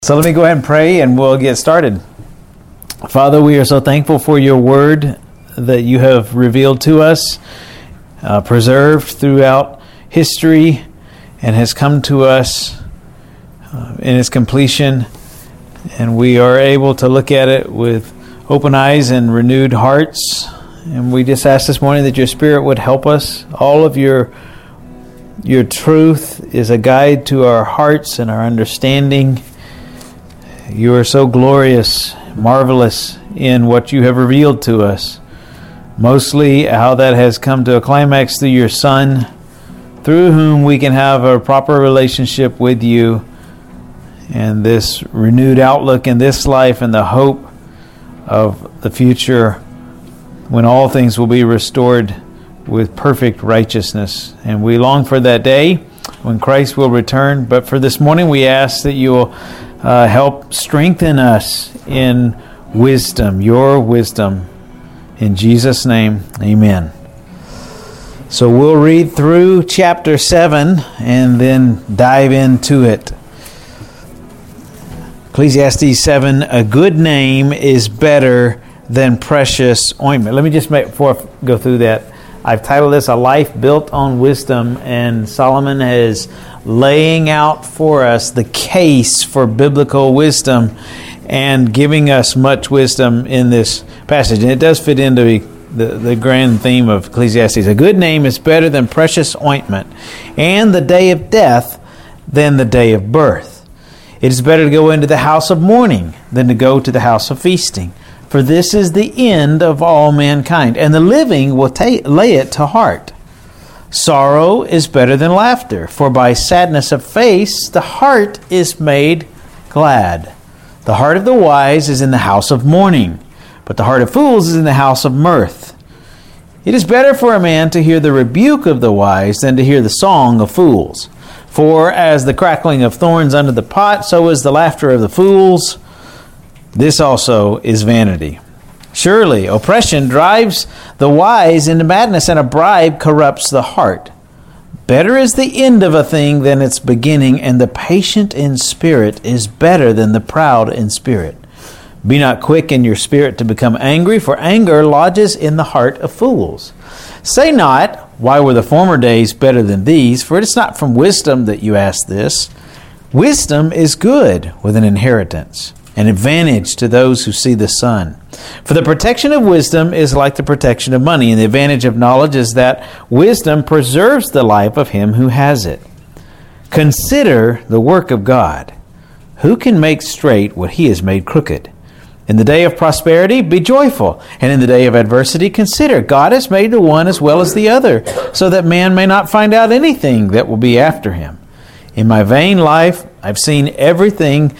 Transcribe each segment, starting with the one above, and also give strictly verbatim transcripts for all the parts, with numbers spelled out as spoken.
So let me go ahead and pray and we'll get started. Father, we are so thankful for your word that you have revealed to us, uh, preserved throughout history, and has come to us uh, in its completion. And we are able to look at it with open eyes and renewed hearts. And we just ask this morning that your Spirit would help us. All of your your truth is a guide to our hearts and our understanding. You are so glorious, marvelous in what you have revealed to us. Mostly how that has come to a climax through your Son, through whom we can have a proper relationship with you, and this renewed outlook in this life and the hope of the future when all things will be restored with perfect righteousness. And we long for that day when Christ will return. But for this morning, we ask that you will uh, help strengthen us in wisdom, your wisdom. In Jesus' name, amen. So we'll read through chapter seven and then dive into it. Ecclesiastes seven, a good name is better than precious ointment. Let me just make, before I go through that, I've titled this A Life Built on Wisdom, and Solomon is laying out for us the case for biblical wisdom and giving us much wisdom in this passage. And it does fit into the, the, the grand theme of Ecclesiastes. A good name is better than precious ointment, and the day of death than the day of birth. It is better to go into the house of mourning than to go to the house of feasting. For this is the end of all mankind, and the living will ta- lay it to heart. Sorrow is better than laughter, for by sadness of face the heart is made glad. The heart of the wise is in the house of mourning, but the heart of fools is in the house of mirth. It is better for a man to hear the rebuke of the wise than to hear the song of fools. For as the crackling of thorns under the pot, so is the laughter of the fools. This also is vanity. Surely oppression drives the wise into madness, and a bribe corrupts the heart. Better is the end of a thing than its beginning, and the patient in spirit is better than the proud in spirit. Be not quick in your spirit to become angry, for anger lodges in the heart of fools. Say not, why were the former days better than these? For it is not from wisdom that you ask this. Wisdom is good with an inheritance, an advantage to those who see the sun. For the protection of wisdom is like the protection of money, and the advantage of knowledge is that wisdom preserves the life of him who has it. Consider the work of God. Who can make straight what he has made crooked? In the day of prosperity, be joyful, and in the day of adversity, consider God has made the one as well as the other, so that man may not find out anything that will be after him. In my vain life, I've seen everything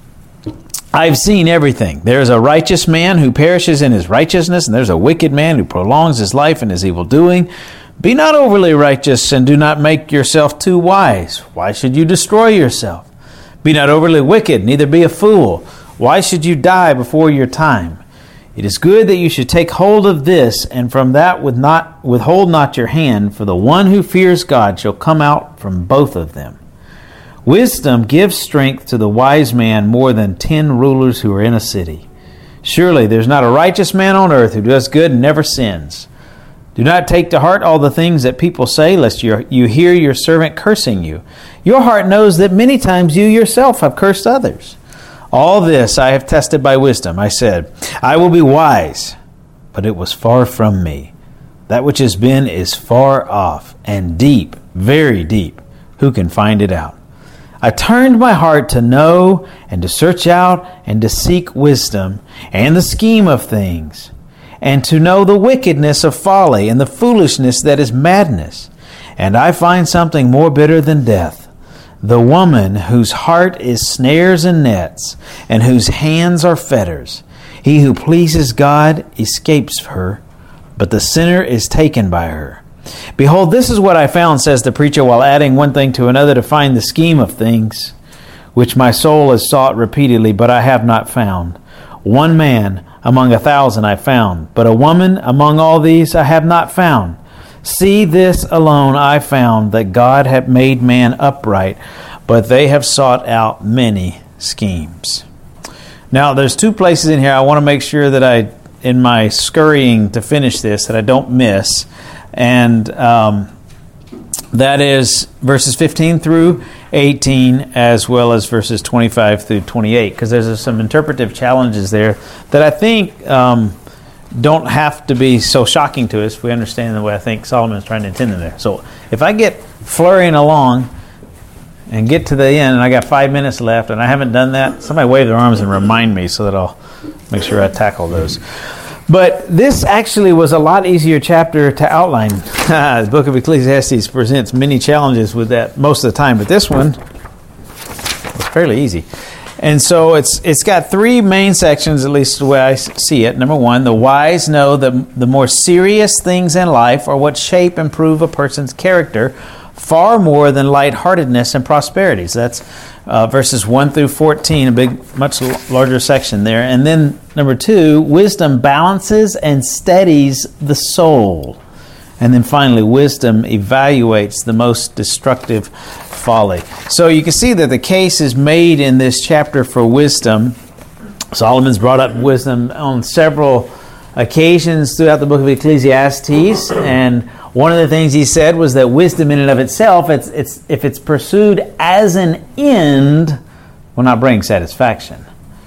I've seen everything. There is a righteous man who perishes in his righteousness, and there's a wicked man who prolongs his life in his evil doing. Be not overly righteous, and do not make yourself too wise. Why should you destroy yourself? Be not overly wicked, neither be a fool. Why should you die before your time? It is good that you should take hold of this, and from that with not, withhold not your hand, for the one who fears God shall come out from both of them. Wisdom gives strength to the wise man more than ten rulers who are in a city. Surely there's not a righteous man on earth who does good and never sins. Do not take to heart all the things that people say, lest you you hear your servant cursing you. Your heart knows that many times you yourself have cursed others. All this I have tested by wisdom. I said, I will be wise, but it was far from me. That which has been is far off and deep, very deep. Who can find it out? I turned my heart to know and to search out and to seek wisdom and the scheme of things, and to know the wickedness of folly and the foolishness that is madness. And I find something more bitter than death, the woman whose heart is snares and nets, and whose hands are fetters. He who pleases God escapes her, but the sinner is taken by her. Behold, this is what I found, says the preacher, while adding one thing to another to find the scheme of things, which my soul has sought repeatedly, but I have not found. One man among a thousand I found, but a woman among all these I have not found. See, this alone I found, that God had made man upright, but they have sought out many schemes. Now, there's two places in here I want to make sure that I, in my scurrying to finish this, that I don't miss. And um, that is verses fifteen through eighteen, as well as verses twenty-five through twenty-eight, because there's some interpretive challenges there that I think um, don't have to be so shocking to us if we understand the way I think Solomon is trying to intend them there. So if I get flurrying along and get to the end, and I got five minutes left, and I haven't done that, somebody wave their arms and remind me so that I'll make sure I tackle those. But this actually was a lot easier chapter to outline. The book of Ecclesiastes presents many challenges with that most of the time, but this one was fairly easy. And so it's it's got three main sections, at least the way I see it. Number one, the wise know that the more serious things in life are what shape and prove a person's character far more than lightheartedness and prosperity. So that's uh, verses one through fourteen, a big, much larger section there. And then number two, wisdom balances and steadies the soul. And then finally, wisdom evaluates the most destructive folly. So you can see that the case is made in this chapter for wisdom. Solomon's brought up wisdom on several occasions throughout the book of Ecclesiastes, and one of the things he said was that wisdom in and of itself, it's, it's, if it's pursued as an end, will not bring satisfaction.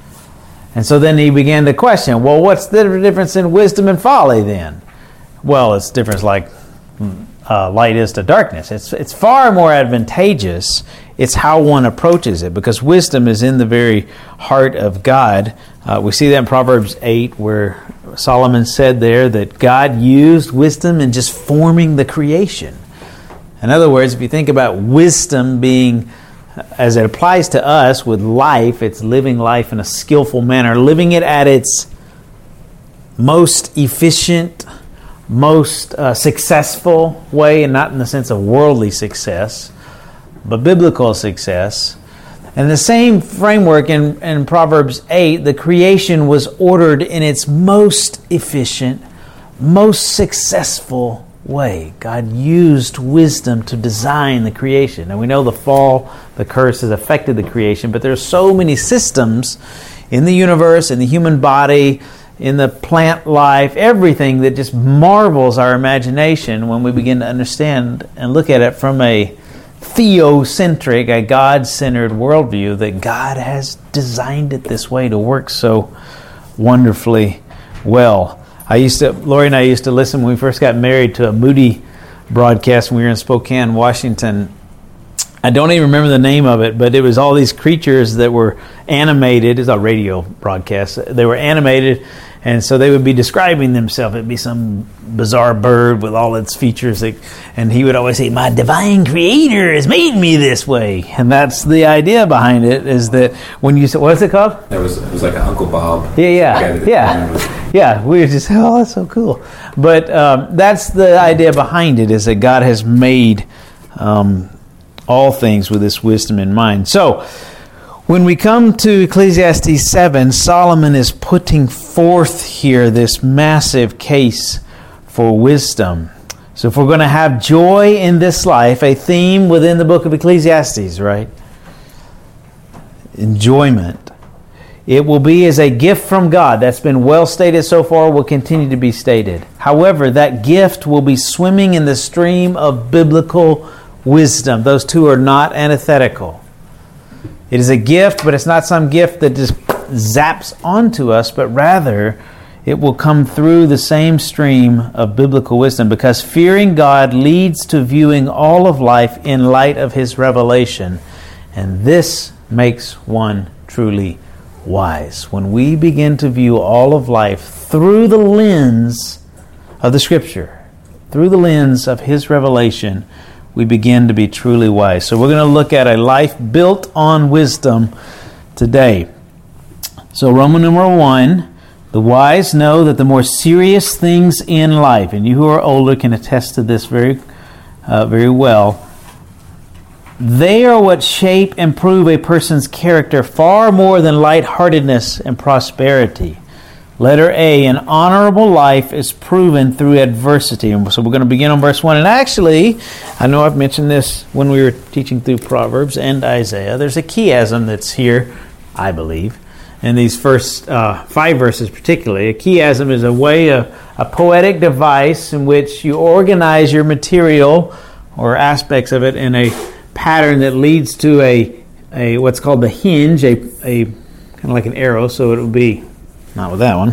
And so then he began to question, well, what's the difference in wisdom and folly then? Well, it's difference like uh, light is to darkness. It's, it's far more advantageous. It's how one approaches it, because wisdom is in the very heart of God. Uh, we see that in Proverbs eight, where Solomon said there that God used wisdom in just forming the creation. In other words, if you think about wisdom being, as it applies to us with life, it's living life in a skillful manner, living it at its most efficient, most uh, successful way, and not in the sense of worldly success, but biblical success. And the same framework in, in Proverbs eight, the creation was ordered in its most efficient, most successful way. God used wisdom to design the creation. And we know the fall, the curse has affected the creation, but there are so many systems in the universe, in the human body, in the plant life, everything that just marvels our imagination when we begin to understand and look at it from a theocentric, a God-centered worldview, that God has designed it this way to work so wonderfully well. I used to, Lori and I used to listen when we first got married to a Moody broadcast when we were in Spokane, Washington. I don't even remember the name of it, but it was all these creatures that were animated. It's a radio broadcast. They were animated, and so they would be describing themselves. It'd be some bizarre bird with all its features, that, and he would always say, "My divine creator has made me this way." And that's the idea behind it, is that when you say, what's it called? It was, it was like an Uncle Bob. Yeah, yeah, yeah. Yeah, we would just say, oh, that's so cool. But um, that's the idea behind it, is that God has made um, all things with this wisdom in mind. So, when we come to Ecclesiastes seven, Solomon is putting forth here this massive case for wisdom. So if we're going to have joy in this life, a theme within the book of Ecclesiastes, right? Enjoyment. It will be as a gift from God. That's been well stated so far, will continue to be stated. However, that gift will be swimming in the stream of biblical wisdom. Those two are not antithetical. It is a gift, but it's not some gift that just zaps onto us, but rather it will come through the same stream of biblical wisdom, because fearing God leads to viewing all of life in light of His revelation. And this makes one truly wise. When we begin to view all of life through the lens of the Scripture, through the lens of His revelation, we begin to be truly wise. So we're going to look at a life built on wisdom today. So Roman number one, the wise know that the more serious things in life, and you who are older can attest to this very, uh, very well, they are what shape and prove a person's character far more than lightheartedness and prosperity. Letter A, an honorable life is proven through adversity. And so we're going to begin on verse one. And actually, I know I've mentioned this when we were teaching through Proverbs and Isaiah. There's a chiasm that's here I believe. In these first uh, five verses particularly, a chiasm is a way, of, a poetic device in which you organize your material or aspects of it in a pattern that leads to a, a what's called the hinge, a, a kind of like an arrow, so it would be, not with that one.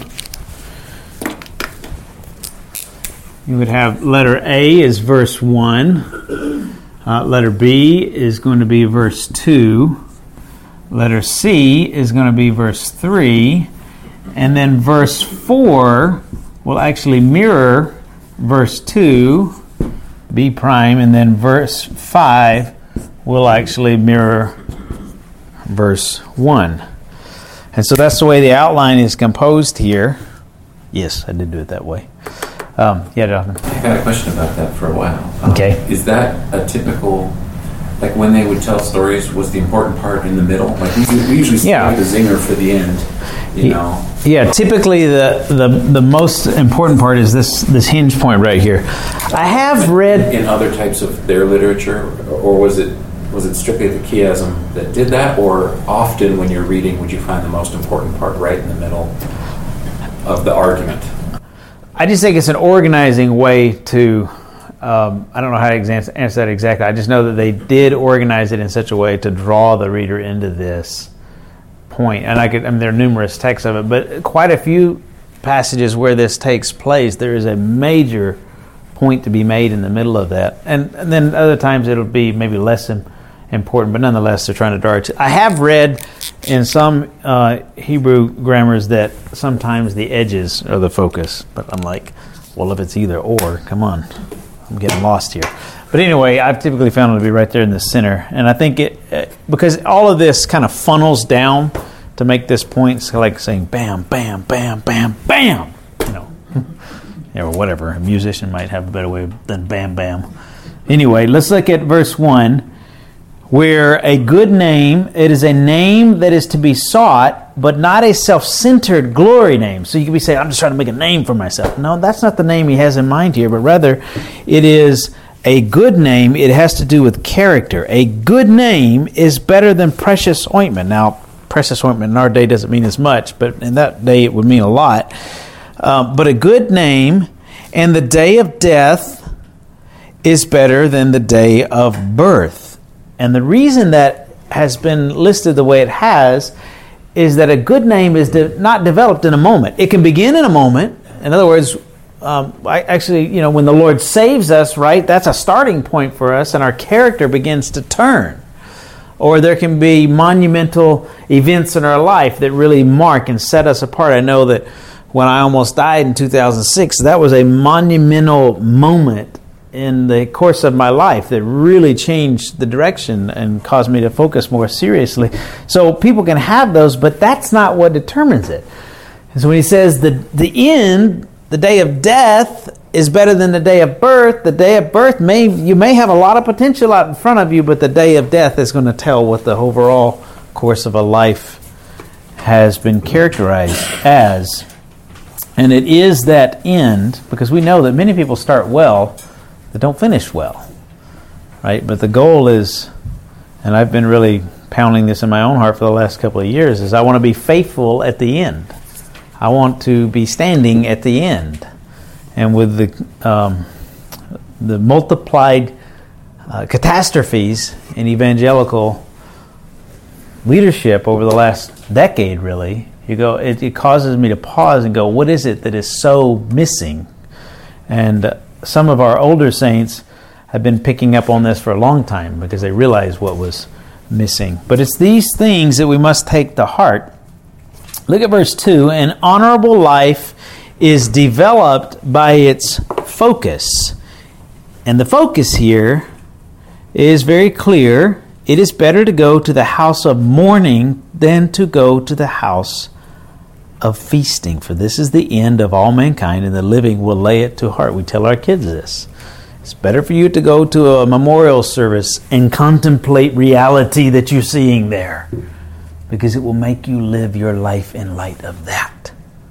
You would have letter A is verse one, uh, letter B is going to be verse two, letter C is going to be verse three, and then verse four will actually mirror verse two, B prime, and then verse five will actually mirror verse one. And so that's the way the outline is composed here. Yes, I did do it that way. Um, yeah, Jonathan. I got a question about that for a while. Um, Okay. Is that a typical, like when they would tell stories, was the important part in the middle? Like we, we usually save Yeah. the zinger for the end, you know? Yeah, typically the, the the most important part is this this hinge point right here. I have read In other types of their literature, or was it was it strictly the chiasm that did that, or often when you're reading, would you find the most important part right in the middle of the argument? I just think it's an organizing way to, um, I don't know how to answer that exactly. I just know that they did organize it in such a way to draw the reader into this point. And I could, I mean, there are numerous texts of it, but quite a few passages where this takes place, there is a major point to be made in the middle of that. And, and then other times it'll be maybe less im- important, but nonetheless they're trying to draw it. I have read in some uh, Hebrew grammars that sometimes the edges are the focus, but I'm like, well, if it's either or, come on, I'm getting lost here. But anyway, I've typically found it to be right there in the center, and I think it uh, because all of this kind of funnels down to make this point, so like saying bam, bam, bam, bam, bam, you know, or whatever. A musician might have a better way than bam, bam. Anyway, let's look at verse one. Where a good name, it is a name that is to be sought, but not a self-centered glory name. So you could be saying, I'm just trying to make a name for myself. No, that's not the name he has in mind here, but rather it is a good name. It has to do with character. A good name is better than precious ointment. Now, precious ointment in our day doesn't mean as much, but in that day it would mean a lot. Um, but a good name and the day of death is better than the day of birth. And the reason that has been listed the way it has is that a good name is de- not developed in a moment. It can begin in a moment. In other words, um, I actually, you know, when the Lord saves us, right, that's a starting point for us, and our character begins to turn. Or there can be monumental events in our life that really mark and set us apart. I know that when I almost died in two thousand six, that was a monumental moment in the course of my life that really changed the direction and caused me to focus more seriously. So people can have those, but that's not what determines it. And so when he says the the end, the day of death is better than the day of birth, the day of birth may you may have a lot of potential out in front of you, but the day of death is going to tell what the overall course of a life has been characterized as. And it is that end, because we know that many people start well that don't finish well, right? But the goal is, and I've been really pounding this in my own heart for the last couple of years, is I want to be faithful at the end. I want to be standing at the end. And with the um, the multiplied uh, catastrophes in evangelical leadership over the last decade, really, you go. It, it causes me to pause and go, what is it that is so missing? And uh, some of our older saints have been picking up on this for a long time because they realized what was missing. But it's these things that we must take to heart. Look at verse two. An honorable life is developed by its focus. And the focus here is very clear. It is better to go to the house of mourning than to go to the house of feasting, for this is the end of all mankind, and the living will lay it to heart. We tell our kids this. It's better for you to go to a memorial service and contemplate reality that you're seeing there, because it will make you live your life in light of that.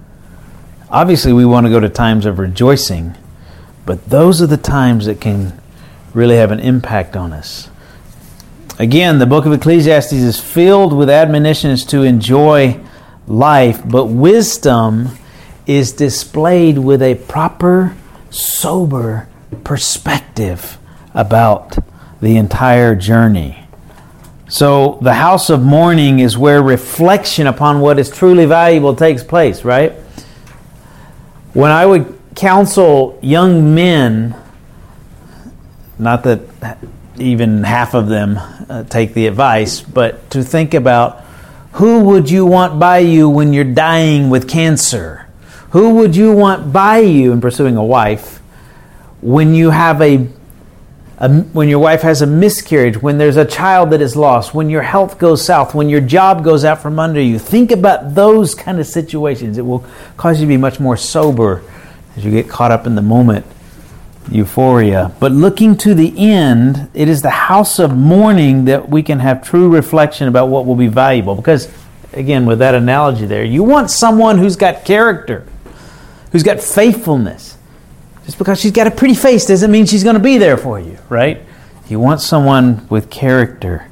Obviously, we want to go to times of rejoicing, but those are the times that can really have an impact on us. Again, the book of Ecclesiastes is filled with admonitions to enjoy life, but wisdom is displayed with a proper, sober perspective about the entire journey. So the house of mourning is where reflection upon what is truly valuable takes place, right? When I would counsel young men, not that even half of them uh, take the advice, but to think about who would you want by you when you're dying with cancer? Who would you want by you in pursuing a wife when you have a, a when your wife has a miscarriage, when there's a child that is lost, when your health goes south, when your job goes out from under you? Think about those kind of situations. It will cause you to be much more sober as you get caught up in the moment euphoria. But looking to the end, it is the house of mourning that we can have true reflection about what will be valuable. Because, again, with that analogy there, you want someone who's got character, who's got faithfulness. Just because she's got a pretty face doesn't mean she's going to be there for you, right? You want someone with character.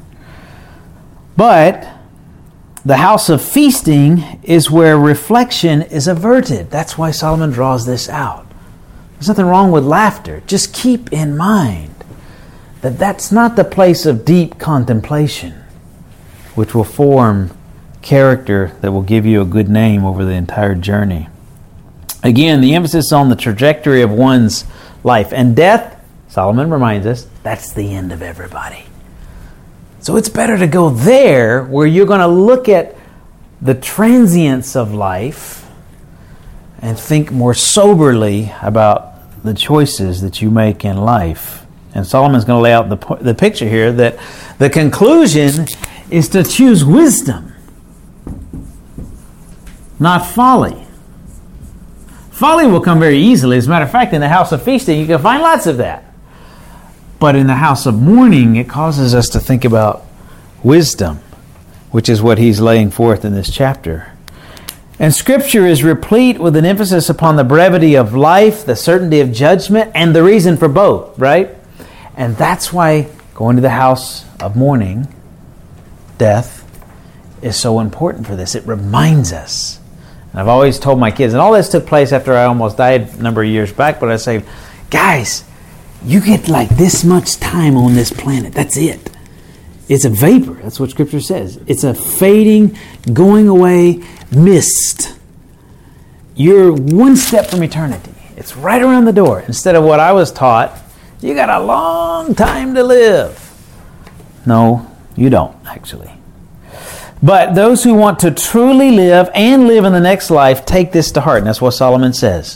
But the house of feasting is where reflection is averted. That's why Solomon draws this out. There's nothing wrong with laughter. Just keep in mind that that's not the place of deep contemplation, which will form character that will give you a good name over the entire journey. Again, the emphasis on the trajectory of one's life. And death, Solomon reminds us, that's the end of everybody. So it's better to go there where you're going to look at the transience of life and think more soberly about the choices that you make in life. And Solomon's going to lay out the, the picture here that the conclusion is to choose wisdom, not folly. Folly will come very easily. As a matter of fact, in the house of feasting, you can find lots of that. But in the house of mourning, it causes us to think about wisdom, which is what he's laying forth in this chapter. And Scripture is replete with an emphasis upon the brevity of life, the certainty of judgment, and the reason for both, right? And that's why going to the house of mourning, death, is so important for this. It reminds us. And I've always told my kids, and all this took place after I almost died a number of years back, but I say, guys, you get like this much time on this planet. That's it. It's a vapor. That's what Scripture says. It's a fading, going away mist. You're one step from eternity. It's right around the door. Instead of what I was taught, you got a long time to live. No, you don't, actually. But those who want to truly live and live in the next life take this to heart. And that's what Solomon says.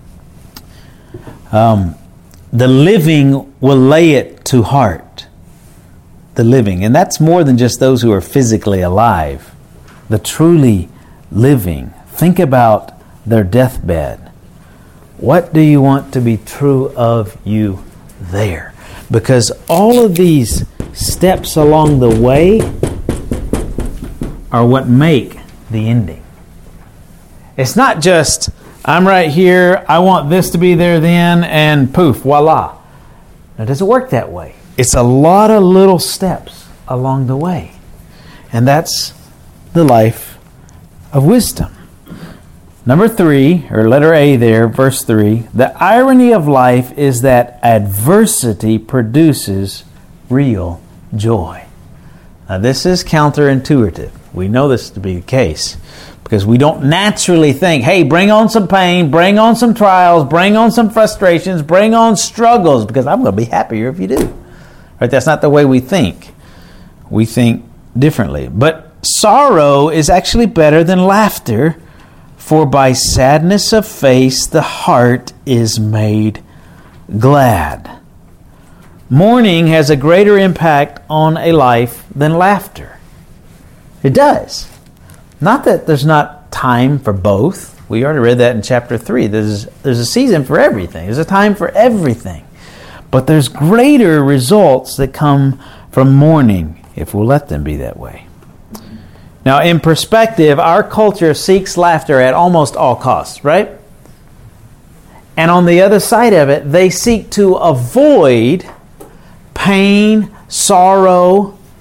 Um, the living will lay it to heart. The living. And that's more than just those who are physically alive. The truly living. Think about their deathbed. What do you want to be true of you there? Because all of these steps along the way are what make the ending. It's not just, I'm right here, I want this to be there then, and poof, voila. It doesn't work that way. It's a lot of little steps along the way. And that's the life of wisdom. Number three, or letter A there, verse three, the irony of life is that adversity produces real joy. Now this is counterintuitive. We know this to be the case because we don't naturally think, hey, bring on some pain, bring on some trials, bring on some frustrations, bring on struggles, because I'm going to be happier if you do. Right? That's not the way we think. We think differently. But sorrow is actually better than laughter, for by sadness of face the heart is made glad. Mourning has a greater impact on a life than laughter. It does. Not that there's not time for both. We already read that in chapter three. There's, there's a season for everything. There's a time for everything. But there's greater results that come from mourning if we'll let them be that way. Now, in perspective, our culture seeks laughter at almost all costs, right? And on the other side of it, they seek to avoid pain, sorrow,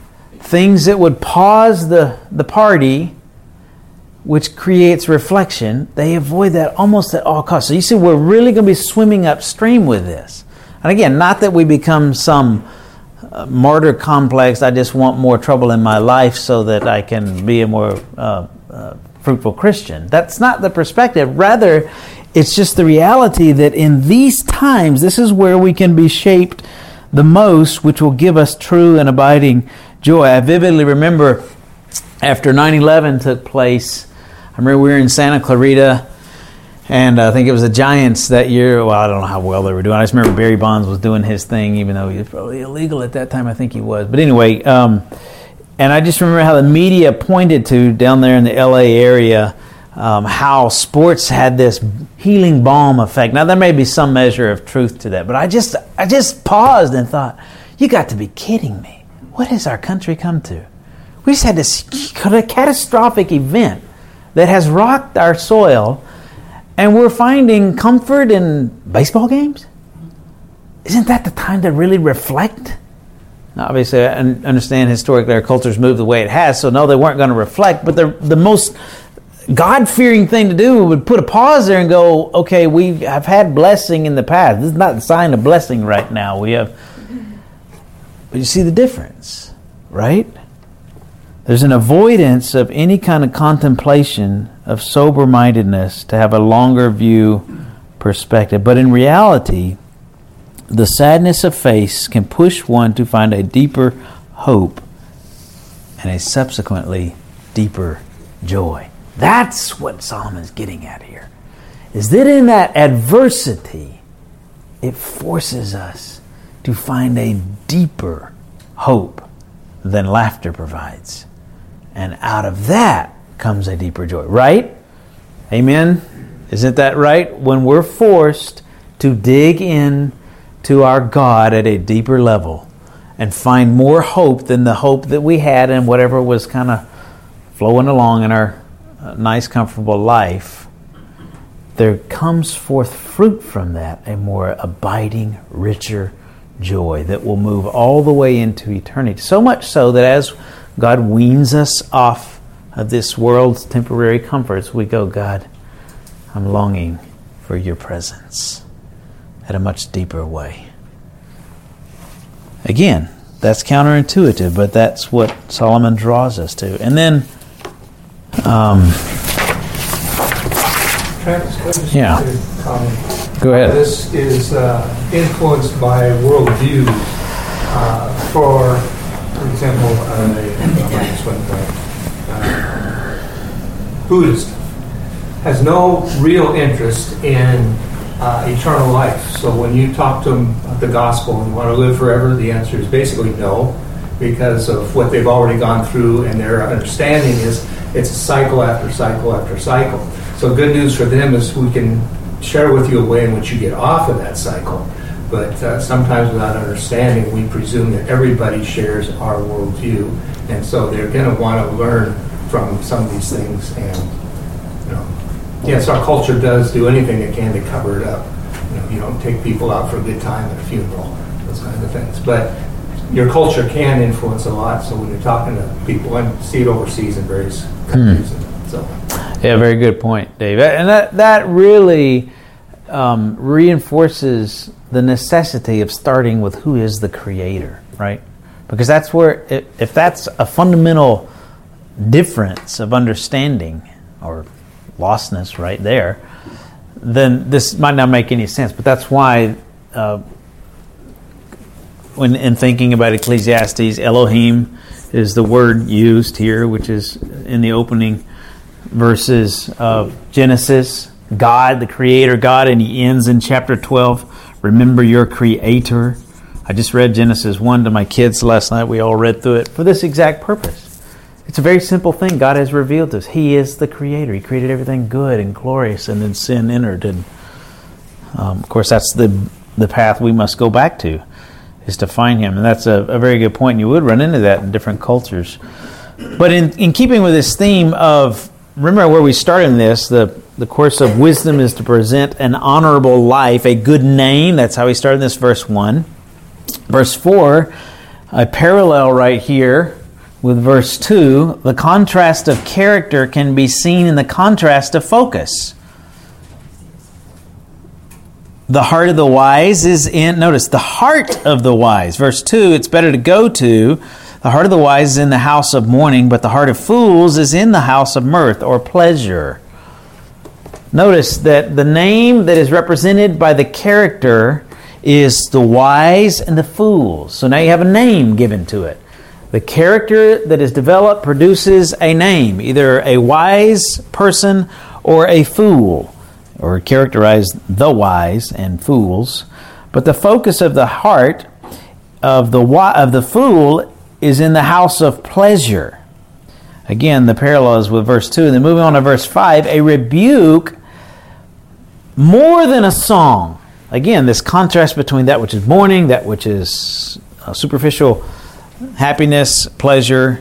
things that would pause the, the party, which creates reflection, they avoid that almost at all costs. So you see, we're really going to be swimming upstream with this. And again, not that we become some uh, martyr complex, I just want more trouble in my life so that I can be a more uh, uh, fruitful Christian. That's not the perspective. Rather, it's just the reality that in these times, this is where we can be shaped the most, which will give us true and abiding joy. I vividly remember after nine eleven took place, I remember we were in Santa Clarita, and I think it was the Giants that year. Well, I don't know how well they were doing. I just remember Barry Bonds was doing his thing, even though he was probably illegal at that time. I think he was. But anyway, um, and I just remember how the media pointed to down there in the L A area um, how sports had this healing balm effect. Now, there may be some measure of truth to that, but I just, I just paused and thought, you got to be kidding me. What has our country come to? We just had this catastrophic event that has rocked our soil, and we're finding comfort in baseball games? Isn't that the time to really reflect? Now, obviously, I understand historically our culture's moved the way it has, so no, they weren't going to reflect, but the the most God-fearing thing to do would put a pause there and go, okay, we have had blessing in the past. This is not the sign of blessing right now. We have, but you see the difference, right? There's an avoidance of any kind of contemplation of sober-mindedness to have a longer view perspective. But in reality, the sadness of faith can push one to find a deeper hope and a subsequently deeper joy. That's what Solomon's getting at here. Is that in that adversity, it forces us to find a deeper hope than laughter provides. And out of that comes a deeper joy. Right? Amen? Isn't that right? When we're forced to dig in to our God at a deeper level and find more hope than the hope that we had in whatever was kind of flowing along in our uh, nice, comfortable life, there comes forth fruit from that, a more abiding, richer joy that will move all the way into eternity. So much so that as God weans us off of this world's temporary comforts, we go, God, I'm longing for your presence at a much deeper way. Again, that's counterintuitive, but that's what Solomon draws us to. And then, um, Travis, yeah, comment? Go ahead. This is uh, influenced by worldview. Uh, for, for example, uh, this one, uh, Buddhist has no real interest in uh, eternal life. So when you talk to them about the gospel and want to live forever, the answer is basically no, because of what they've already gone through, and their understanding is it's a cycle after cycle after cycle. So good news for them is we can share with you a way in which you get off of that cycle. But uh, sometimes without understanding, we presume that everybody shares our worldview. And so they're going to want to learn from some of these things. And, you know, yes, our culture does do anything it can to cover it up. You know, you don't take people out for a good time at a funeral, those kinds of things. But your culture can influence a lot. So when you're talking to people, and see it overseas in various countries. Hmm. So. Yeah, very good point, Dave. And that, that really um, reinforces the necessity of starting with who is the Creator, right? Because that's where, if that's a fundamental difference of understanding or lostness right there, then this might not make any sense. But that's why uh, when in thinking about Ecclesiastes, Elohim is the word used here, which is in the opening verses of Genesis. God, the Creator God, and he ends in chapter twelve, remember your Creator. I just read Genesis one to my kids last night. We all read through it for this exact purpose. It's a very simple thing God has revealed to us. He is the Creator. He created everything good and glorious, and then sin entered. And um, of course, that's the the path we must go back to, is to find Him. And that's a, a very good point. And you would run into that in different cultures. But in, in keeping with this theme of, remember where we started in this, the, the course of wisdom is to present an honorable life, a good name. That's how we started this, verse one. Verse four, a parallel right here with verse two, the contrast of character can be seen in the contrast of focus. The heart of the wise is in, notice, the heart of the wise. Verse two, it's better to go to, the heart of the wise is in the house of mourning, but the heart of fools is in the house of mirth or pleasure. Notice that the name that is represented by the character is the wise and the fools. So now you have a name given to it. The character that is developed produces a name, either a wise person or a fool, or characterize the wise and fools. But the focus of the heart of the of the fool is in the house of pleasure. Again, the parallel is with verse two. And then moving on to verse five, a rebuke more than a song. Again, this contrast between that which is mourning, that which is uh, superficial happiness, pleasure,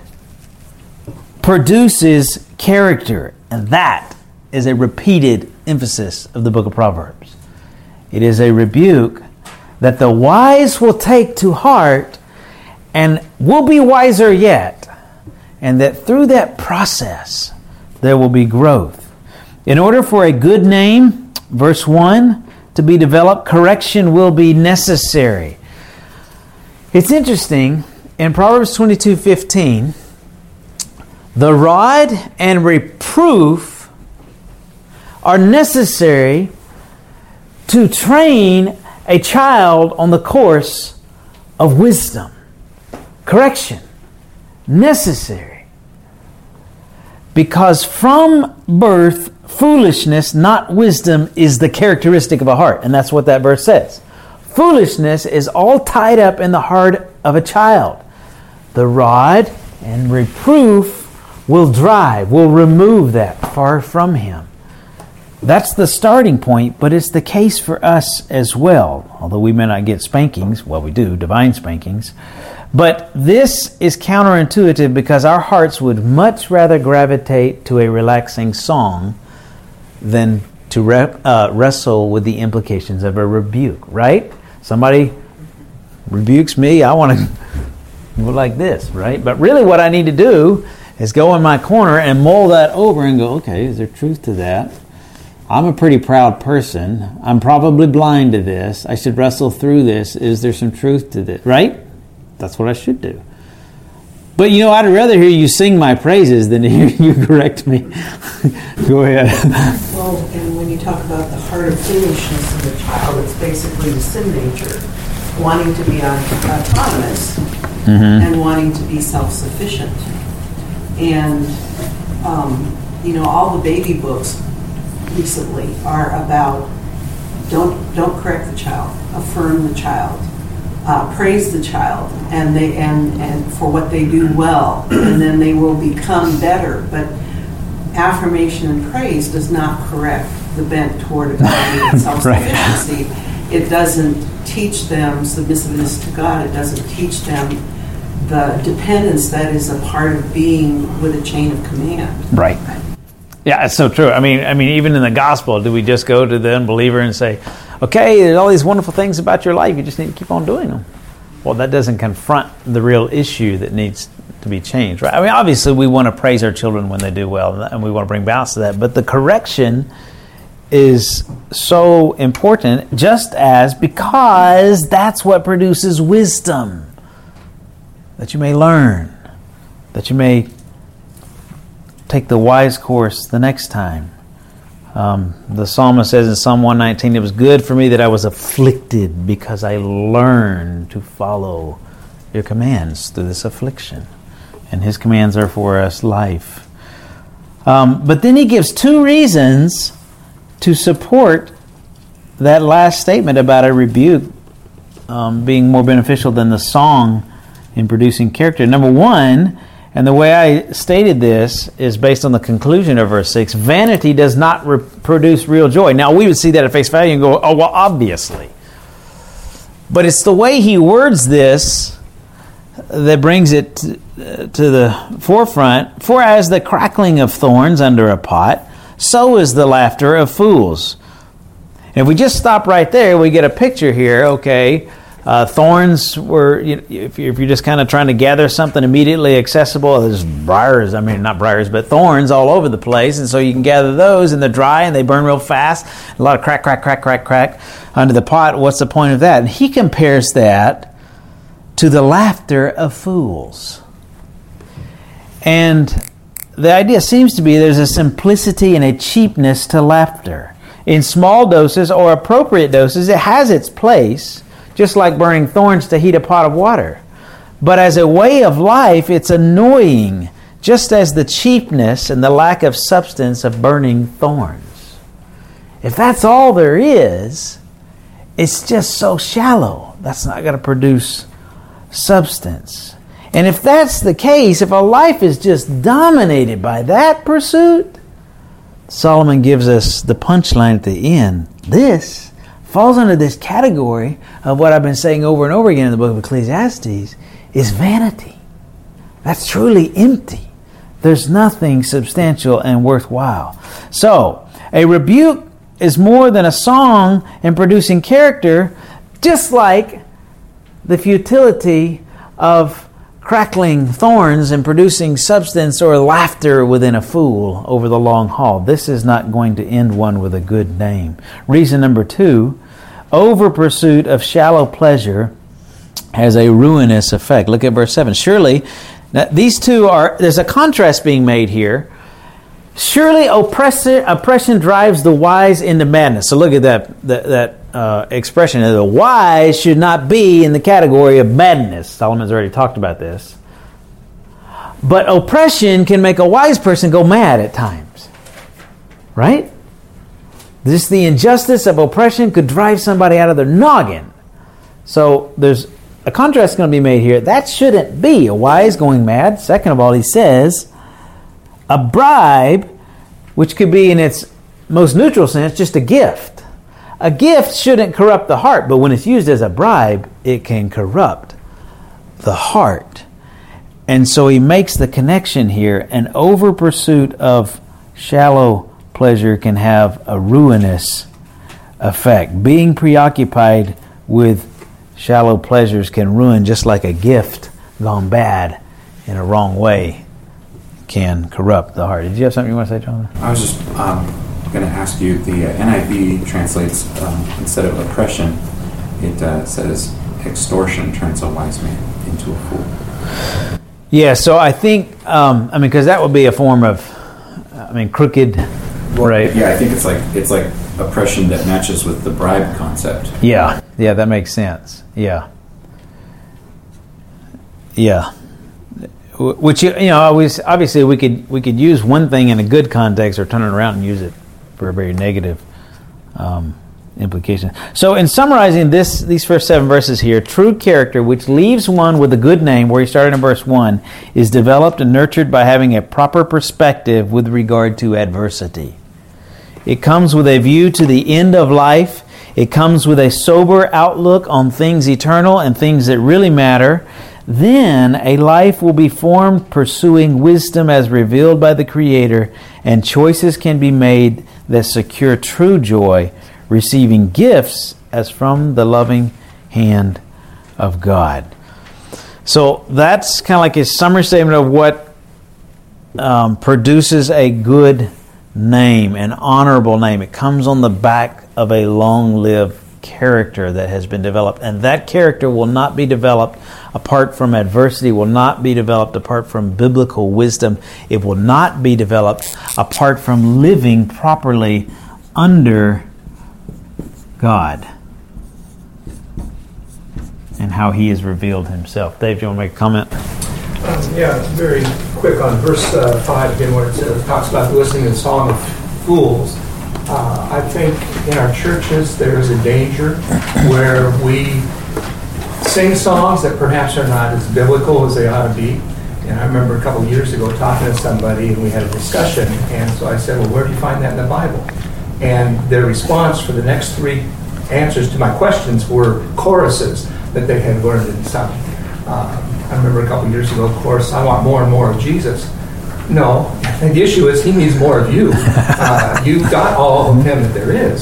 produces character. And that is a repeated emphasis of the book of Proverbs. It is a rebuke that the wise will take to heart and will be wiser yet. And that through that process, there will be growth. In order for a good name, verse one, to be developed, correction will be necessary. It's interesting, in Proverbs twenty-two fifteen, the rod and reproof are necessary to train a child on the course of wisdom. Correction, necessary. Because from birth, foolishness, not wisdom, is the characteristic of a heart. And that's what that verse says. Foolishness is all tied up in the heart of a child. The rod and reproof will drive, will remove that far from him. That's the starting point, but it's the case for us as well. Although we may not get spankings, well, we do, divine spankings. But this is counterintuitive because our hearts would much rather gravitate to a relaxing song than to re- uh, wrestle with the implications of a rebuke, right? Somebody rebukes me, I want to go like this, right? But really what I need to do is go in my corner and mull that over and go, okay, is there truth to that? I'm a pretty proud person. I'm probably blind to this. I should wrestle through this. Is there some truth to this? Right? That's what I should do. But you know, I'd rather hear you sing my praises than to hear you correct me. Go ahead. Well, and when you talk about the heart of foolishness of the child, it's basically the sin nature, wanting to be autonomous mm-hmm. and wanting to be self-sufficient. And, um, you know, all the baby books recently are about don't don't correct the child, affirm the child, uh, praise the child, and they and and for what they do well, and then they will become better. But affirmation and praise does not correct the bent toward ability and self-sufficiency. Right. It doesn't teach them submissiveness to God. It doesn't teach them the dependence that is a part of being with a chain of command. Right. Yeah, it's so true. I mean, I mean, even in the gospel, do we just go to the unbeliever and say, okay, there's all these wonderful things about your life, you just need to keep on doing them? Well, that doesn't confront the real issue that needs to be changed, right? I mean, obviously, we want to praise our children when they do well, and we want to bring balance to that, but the correction is so important just as because that's what produces wisdom, that you may learn, that you may take the wise course the next time. Um, the psalmist says in Psalm one nineteen, it was good for me that I was afflicted because I learned to follow your commands through this affliction. And his commands are for us life. Um, but then he gives two reasons to support that last statement about a rebuke um, being more beneficial than the song in producing character. Number one, and the way I stated this is based on the conclusion of verse six. Vanity does not re- produce real joy. Now, we would see that at face value and go, oh, well, obviously. But it's the way he words this that brings it to, uh, to the forefront. For as the crackling of thorns under a pot, so is the laughter of fools. And if we just stop right there, we get a picture here, okay. Uh, thorns were, you know, if, you're, if you're just kind of trying to gather something immediately accessible, there's briars, I mean, not briars, but thorns all over the place. And so you can gather those, and they're dry, and they burn real fast. A lot of crack, crack, crack, crack, crack under the pot. What's the point of that? And he compares that to the laughter of fools. And the idea seems to be there's a simplicity and a cheapness to laughter. In small doses or appropriate doses, it has its place, just like burning thorns to heat a pot of water. But as a way of life, it's annoying, just as the cheapness and the lack of substance of burning thorns. If that's all there is, it's just so shallow. That's not going to produce substance. And if that's the case, if a life is just dominated by that pursuit, Solomon gives us the punchline at the end. This falls under this category of what I've been saying over and over again in the book of Ecclesiastes, is vanity. That's truly empty. There's nothing substantial and worthwhile. So, a rebuke is more than a song in producing character, just like the futility of crackling thorns and producing substance or laughter within a fool over the long haul. This is not going to end one with a good name. Reason number two, over pursuit of shallow pleasure has a ruinous effect. Look at verse seven. Surely, these two are, there's a contrast being made here. Surely oppressor, oppression drives the wise into madness. So look at that, that, that uh, expression. The wise should not be in the category of madness. Solomon's already talked about this. But oppression can make a wise person go mad at times. Right? Just the injustice of oppression could drive somebody out of their noggin. So there's a contrast going to be made here. That shouldn't be a wise going mad. Second of all, he says, a bribe, which could be in its most neutral sense, just a gift. A gift shouldn't corrupt the heart, but when it's used as a bribe, it can corrupt the heart. And so he makes the connection here. An over pursuit of shallow pleasure can have a ruinous effect. Being preoccupied with shallow pleasures can ruin, just like a gift gone bad in a wrong way can corrupt the heart. Did you have something you want to say, John? I was just um, going to ask you, the uh, N I V translates, um, instead of oppression, it uh, says extortion turns a wise man into a fool. Yeah, so I think, um, I mean, because that would be a form of, I mean, crooked, right? Yeah, I think it's like it's like oppression that matches with the bribe concept. Yeah, yeah, that makes sense. Yeah. Yeah. Which, you know, always, obviously we could we could use one thing in a good context or turn it around and use it for a very negative um, implication. So in summarizing this these first seven verses here, true character, which leaves one with a good name, where he started in verse one, is developed and nurtured by having a proper perspective with regard to adversity. It comes with a view to the end of life. It comes with a sober outlook on things eternal and things that really matter. Then a life will be formed pursuing wisdom as revealed by the Creator, and choices can be made that secure true joy, receiving gifts as from the loving hand of God. So that's kind of like a summary statement of what um, produces a good name, an honorable name. It comes on the back of a long-lived character that has been developed, and that character will not be developed apart from adversity, will not be developed apart from biblical wisdom. It will not be developed apart from living properly under God and how He has revealed Himself. Dave, do you want to make a comment? Um, yeah, very quick on verse uh, five again, where it says, talks about listening to the song of fools. Uh, I think in our churches there is a danger where we sing songs that perhaps are not as biblical as they ought to be. And I remember a couple of years ago talking to somebody, and we had a discussion, and so I said, well, where do you find that in the Bible? And their response for the next three answers to my questions were choruses that they had learned in some. Uh, I remember a couple of years ago, of course, I want more and more of Jesus. No, the issue is He needs more of you. Uh, you've got all of Him that there is.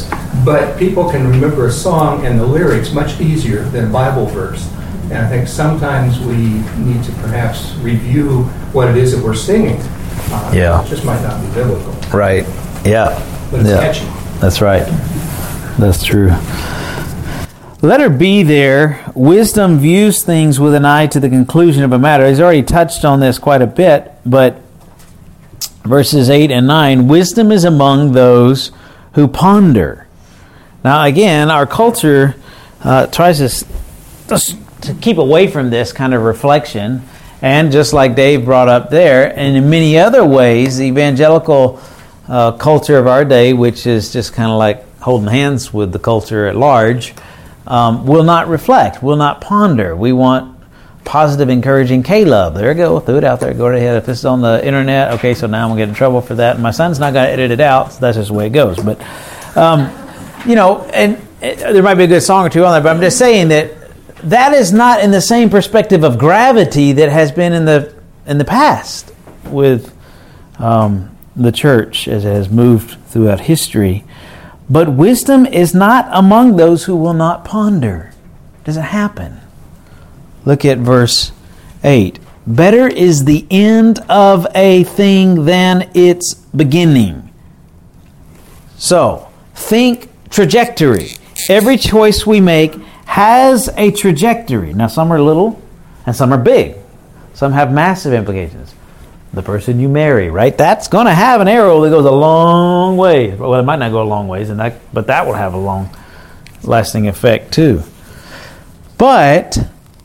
but people can remember a song and the lyrics much easier than a Bible verse. And I think sometimes we need to perhaps review what it is that we're singing. Uh, Yeah. It just might not be biblical. Right. Yeah. But it's Yeah. catchy. That's right. That's true. Letter B there, wisdom views things with an eye to the conclusion of a matter. He's already touched on this quite a bit, but verses eight and nine, wisdom is among those who ponder. Now again, our culture uh, tries to, to keep away from this kind of reflection, and just like Dave brought up there, and in many other ways, the evangelical uh, culture of our day, which is just kind of like holding hands with the culture at large, Um, will not reflect, will not ponder. We want positive, encouraging K-love. There you go, throw it out there, go right ahead. If this is on the internet, okay, so now I'm going to get in trouble for that. And my son's not going to edit it out, so that's just the way it goes. But, um, you know, and it, there might be a good song or two on there, but I'm just saying that that is not in the same perspective of gravity that has been in the in the past with um, the church as it has moved throughout history. But wisdom is not among those who will not ponder. Doesn't happen. Look at verse eight. Better is the end of a thing than its beginning. So, think trajectory. Every choice we make has a trajectory. Now, some are little and some are big. Some have massive implications. The person you marry, right? That's going to have an arrow that goes a long way. Well, it might not go a long ways, and that, but that will have a long lasting effect too. But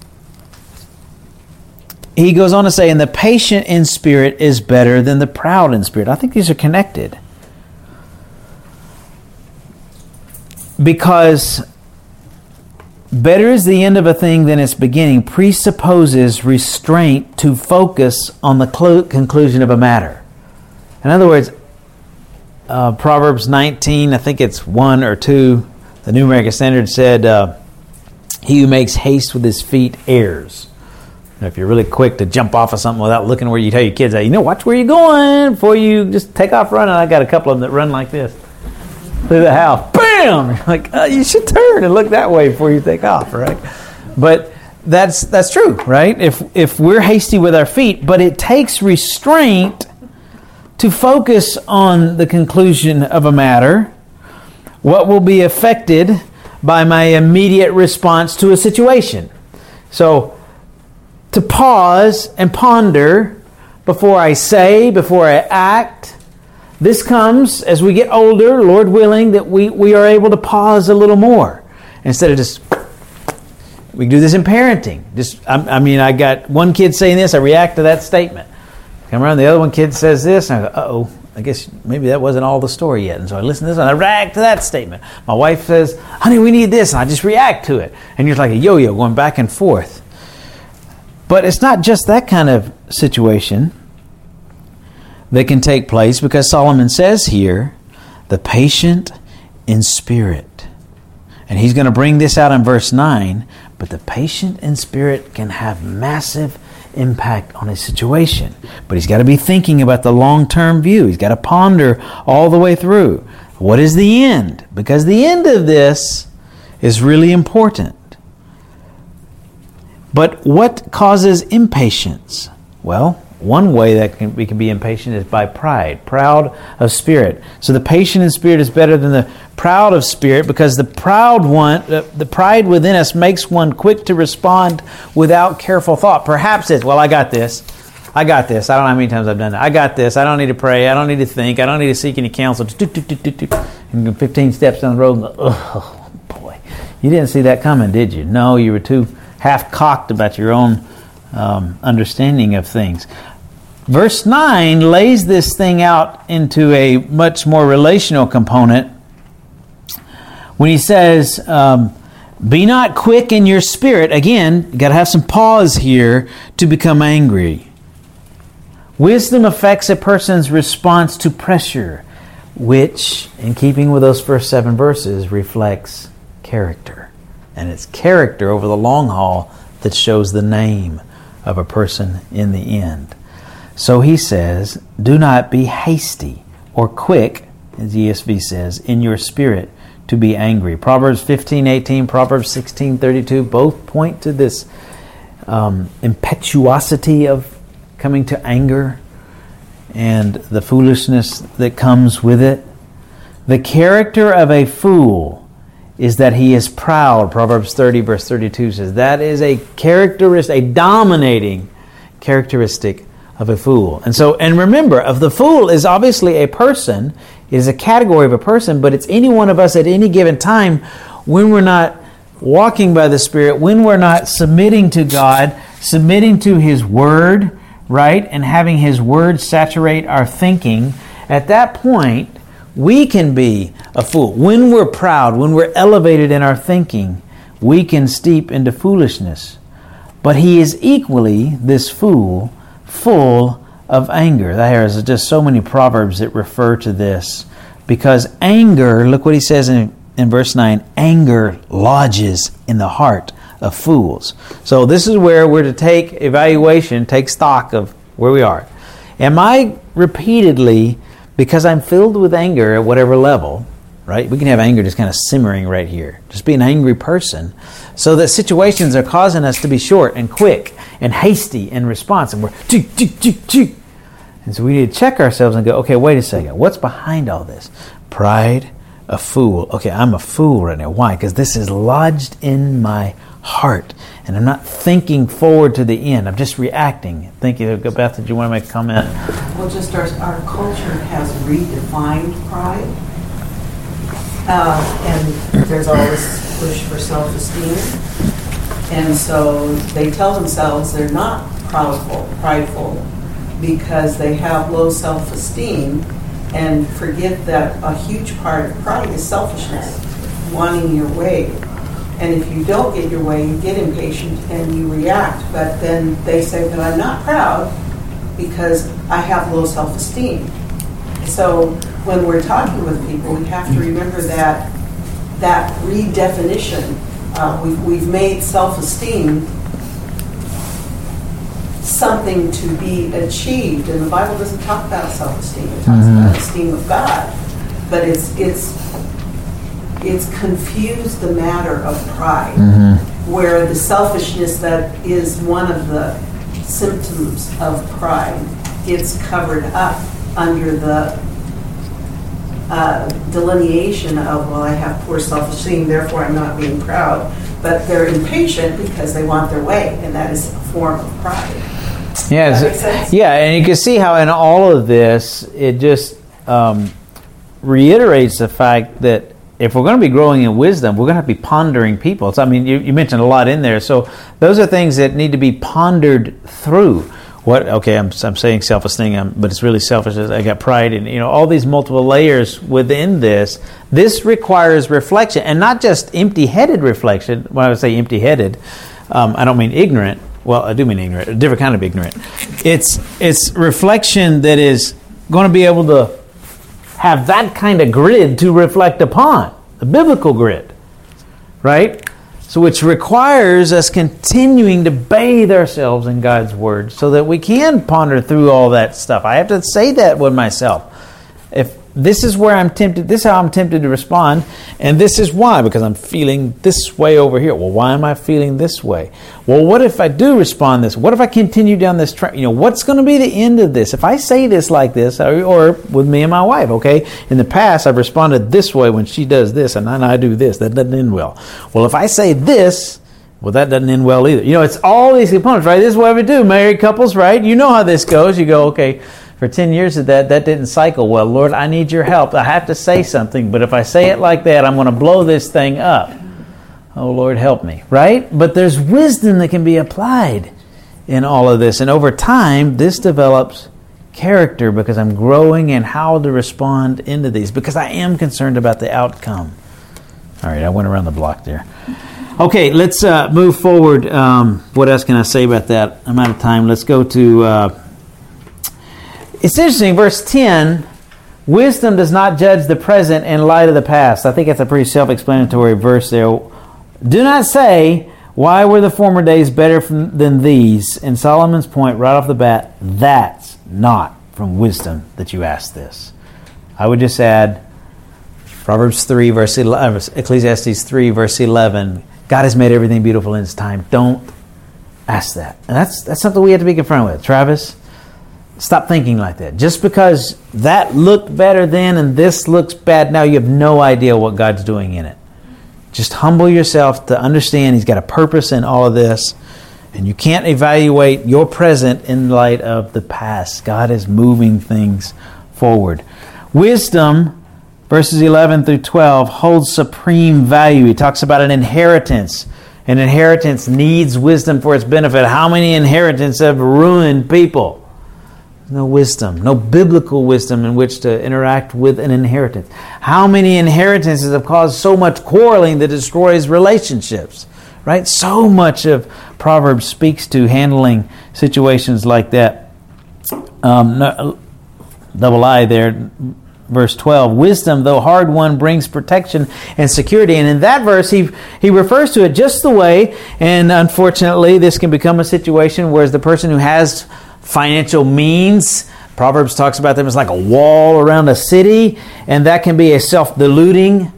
he goes on to say, and the patient in spirit is better than the proud in spirit. I think these are connected. Because better is the end of a thing than its beginning presupposes restraint to focus on the clo- conclusion of a matter. In other words, uh, Proverbs nineteen, I think it's one or two, the New American Standard said, uh, he who makes haste with his feet errs. Now, if you're really quick to jump off of something without looking where you tell your kids, you know, watch where you're going before you just take off running. I got a couple of them that run like this through the house. Bam! You're like, oh, you should turn and look that way before you take off, right? But that's that's true, right? If if we're hasty with our feet, but it takes restraint to focus on the conclusion of a matter, what will be affected by my immediate response to a situation. So, to pause and ponder before I say, before I act. This comes as we get older, Lord willing, that we, we are able to pause a little more. Instead of just, we do this in parenting. Just, I, I mean, I got one kid saying this, I react to that statement. Come around, the other one kid says this, and I go, uh-oh, I guess maybe that wasn't all the story yet. And so I listen to this, and I react to that statement. My wife says, honey, we need this, and I just react to it. And you're like a yo-yo going back and forth. But it's not just that kind of situation that can take place, because Solomon says here, the patient in spirit. And he's going to bring this out in verse nine, but the patient in spirit can have massive impact on his situation. But he's got to be thinking about the long-term view. He's got to ponder all the way through. What is the end? Because the end of this is really important. But what causes impatience? Well, one way that can, we can be impatient is by pride, proud of spirit. So the patient in spirit is better than the proud of spirit, because the proud one, the, the pride within us makes one quick to respond without careful thought. Perhaps it's, well, I got this. I got this. I don't know how many times I've done that. I got this. I don't need to pray. I don't need to think. I don't need to seek any counsel. And fifteen steps down the road, and, oh boy, you didn't see that coming, did you? No, you were too half-cocked about your own um, understanding of things. Verse nine lays this thing out into a much more relational component when he says, um, be not quick in your spirit. Again, you got to have some pause here to become angry. Wisdom affects a person's response to pressure, which, in keeping with those first seven verses, reflects character. And it's character over the long haul that shows the name of a person in the end. So he says, do not be hasty or quick, as E S V says, in your spirit to be angry. Proverbs fifteen eighteen, Proverbs sixteen thirty-two, both point to this um, impetuosity of coming to anger and the foolishness that comes with it. The character of a fool is that he is proud. Proverbs thirty verse thirty-two says that is a characteristic, a dominating characteristic of a fool. And so, and remember, of the fool is obviously a person. It is a category of a person, but it's any one of us at any given time when we're not walking by the Spirit, when we're not submitting to God, submitting to His Word, right, and having His Word saturate our thinking. At that point, we can be a fool. When we're proud, when we're elevated in our thinking, we can steep into foolishness. But he is equally, this fool, full of anger. There is just so many proverbs that refer to this. Because anger, look what he says in, in verse nine, anger lodges in the heart of fools. So this is where we're to take evaluation, take stock of where we are. Am I repeatedly, because I'm filled with anger at whatever level, right? We can have anger just kind of simmering right here. Just be an angry person. So that situations are causing us to be short and quick and hasty in response. And we're choo, choo, choo, choo. And so we need to check ourselves and go, okay, wait a second. What's behind all this? Pride, a fool. Okay, I'm a fool right now. Why? Because this is lodged in my heart. And I'm not thinking forward to the end. I'm just reacting. Thank you. Beth, did you want to make a comment? Well, just our, our culture has redefined pride. Uh, and there's all this push for self-esteem. And so they tell themselves they're not proudful, prideful because they have low self-esteem and forget that a huge part of pride is selfishness, wanting your way. And if you don't get your way, you get impatient and you react. But then they say that I'm not proud because I have low self-esteem. So when we're talking with people, we have to remember that that redefinition. Uh, we've, we've made self-esteem something to be achieved, and the Bible doesn't talk about self-esteem. It talks mm-hmm. about esteem of God, but it's it's it's confused the matter of pride, mm-hmm. where the selfishness that is one of the symptoms of pride gets covered up under the uh, delineation of, well, I have poor self-esteem, therefore I'm not being proud. But they're impatient because they want their way, and that is a form of pride. Yeah, Does that make sense? Yeah, and you can see how in all of this, it just um, reiterates the fact that if we're going to be growing in wisdom, we're going to have to be pondering people. So, I mean, you, you mentioned a lot in there. So those are things that need to be pondered through. What? Okay, I'm I'm saying self-esteem, I'm, but it's really selfish. I got pride, and you know all these multiple layers within this. This requires reflection, and not just empty-headed reflection. When I would say empty-headed, um, I don't mean ignorant. Well, I do mean ignorant, a different kind of ignorant. It's it's reflection that is going to be able to have that kind of grid to reflect upon, the biblical grid, right? So which requires us continuing to bathe ourselves in God's Word so that we can ponder through all that stuff. I have to say that with myself. If this is where I'm tempted, this is how I'm tempted to respond, and this is why, because I'm feeling this way over here. Well, why am I feeling this way? Well, what if I do respond this? What if I continue down this track? You know, what's going to be the end of this? If I say this like this, or, or with me and my wife, okay? In the past, I've responded this way when she does this, and then I do this. That doesn't end well. Well, if I say this, well, that doesn't end well either. You know, it's all these components, right? This is what we do. Married couples, right? You know how this goes. You go, okay, for ten years of that, that didn't cycle well. Lord, I need your help. I have to say something, but if I say it like that, I'm going to blow this thing up. Oh, Lord, help me, right? But there's wisdom that can be applied in all of this. And over time, this develops character because I'm growing in how to respond into these because I am concerned about the outcome. All right, I went around the block there. Okay, let's uh, move forward. Um, what else can I say about that? I'm out of time. Let's go to... Uh, It's interesting, verse ten, wisdom does not judge the present in light of the past. I think that's a pretty self-explanatory verse there. Do not say, why were the former days better from, than these? And Solomon's point right off the bat, that's not from wisdom that you ask this. I would just add, Proverbs three, verse eleven, Ecclesiastes three, verse eleven. God has made everything beautiful in His time. Don't ask that. And that's that's something we have to be confronted with. Travis, stop thinking like that. Just because that looked better then and this looks bad now, you have no idea what God's doing in it. Just humble yourself to understand He's got a purpose in all of this. And you can't evaluate your present in light of the past. God is moving things forward. Wisdom, verses eleven through twelve, holds supreme value. He talks about an inheritance. An inheritance needs wisdom for its benefit. How many inheritances have ruined people? No wisdom, no biblical wisdom in which to interact with an inheritance. How many inheritances have caused so much quarreling that destroys relationships? Right? So much of Proverbs speaks to handling situations like that. Um, no, double I there, verse twelve. Wisdom, though hard won, brings protection and security. And in that verse, he he refers to it just the way, and unfortunately, this can become a situation where the person who has financial means, Proverbs talks about them as like a wall around a city, and that can be a self-deluding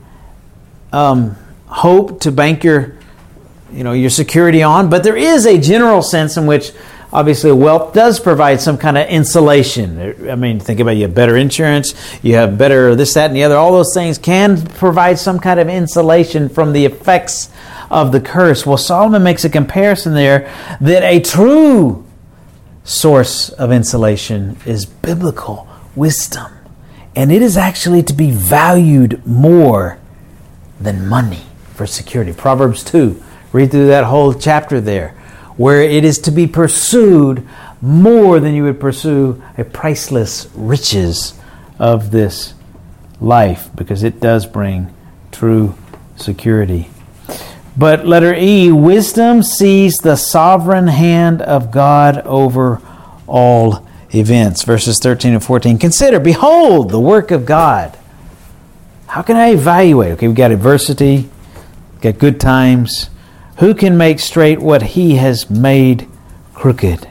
um, hope to bank your you know, your security on. But there is a general sense in which obviously wealth does provide some kind of insulation. I mean, think about it. You have better insurance, you have better this, that, and the other. All those things can provide some kind of insulation from the effects of the curse. Well, Solomon makes a comparison there that a true source of insulation is biblical wisdom. And it is actually to be valued more than money for security. Proverbs two. Read through that whole chapter there, where it is to be pursued more than you would pursue a priceless riches of this life, because it does bring true security. But letter E, wisdom sees the sovereign hand of God over all events. Verses thirteen and fourteen. Consider, behold, the work of God. How can I evaluate? Okay, we've got adversity, got good times. Who can make straight what He has made crooked?